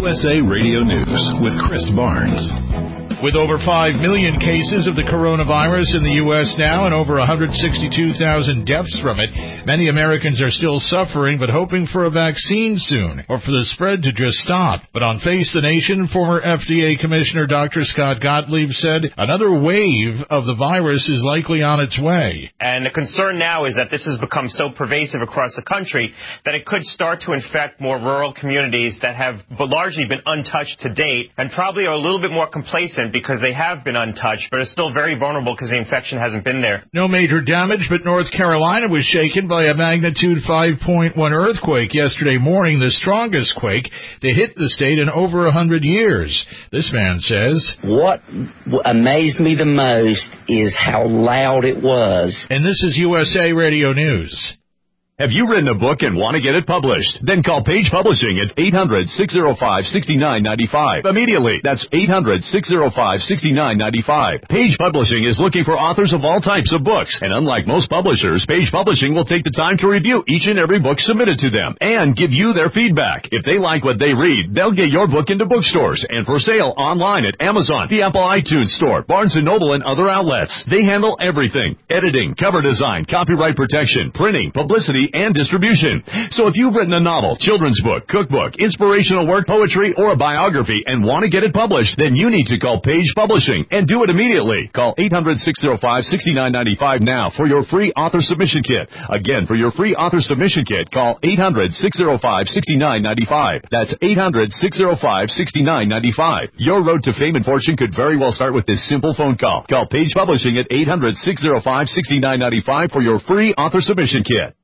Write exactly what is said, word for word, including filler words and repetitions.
U S A Radio News with Chris Barnes. With over five million cases of the coronavirus in the U S now and over one hundred sixty-two thousand deaths from it, many Americans are still suffering but hoping for a vaccine soon or for the spread to just stop. But on Face the Nation, former F D A Commissioner Doctor Scott Gottlieb said another wave of the virus is likely on its way. And the concern now is that this has become so pervasive across the country that it could start to infect more rural communities that have largely been untouched to date and probably are a little bit more complacent because they have been untouched, but are still very vulnerable because the infection hasn't been there. No major damage, but North Carolina was shaken by a magnitude five point one earthquake yesterday morning, the strongest quake to hit the state in over one hundred years. This man says, "What amazed me the most is how loud it was." And this is U S A Radio News. Have you written a book and want to get it published? Then call Page Publishing at eight hundred, six oh five, six nine nine five. Immediately. That's eight hundred, six oh five, six nine nine five. Page Publishing is looking for authors of all types of books. And unlike most publishers, Page Publishing will take the time to review each and every book submitted to them and give you their feedback. If they like what they read, they'll get your book into bookstores and for sale online at Amazon, the Apple iTunes Store, Barnes and Noble, and other outlets. They handle everything: editing, cover design, copyright protection, printing, publicity, and distribution. So if you've written a novel, children's book, cookbook, inspirational work, poetry, or a biography and want to get it published, then you need to call Page Publishing and do it immediately. Call eight hundred, six oh five, six nine nine five now for your free author submission kit. Again, for your free author submission kit, call eight hundred, six oh five, six nine nine five. That's eight hundred, six oh five, six nine nine five. Your road to fame and fortune could very well start with this simple phone call. Call Page Publishing at eight hundred, six oh five, six nine nine five for your free author submission kit.